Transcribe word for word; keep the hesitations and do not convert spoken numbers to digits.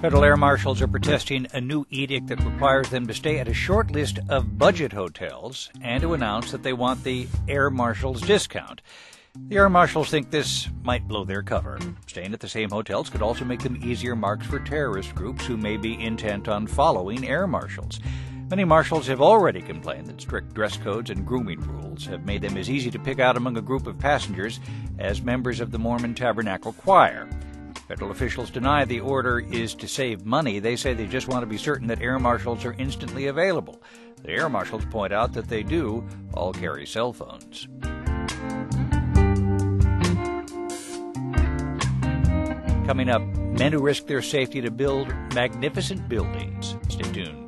Federal air marshals are protesting a new edict that requires them to stay at a short list of budget hotels and to announce that they want the air marshal's discount. The air marshals think this might blow their cover. Staying at the same hotels could also make them easier marks for terrorist groups who may be intent on following air marshals. Many marshals have already complained that strict dress codes and grooming rules have made them as easy to pick out among a group of passengers as members of the Mormon Tabernacle Choir. Federal officials deny the order is to save money. They say they just want to be certain that air marshals are instantly available. The air marshals point out that they do all carry cell phones. Coming up, men who risk their safety to build magnificent buildings. Stay tuned.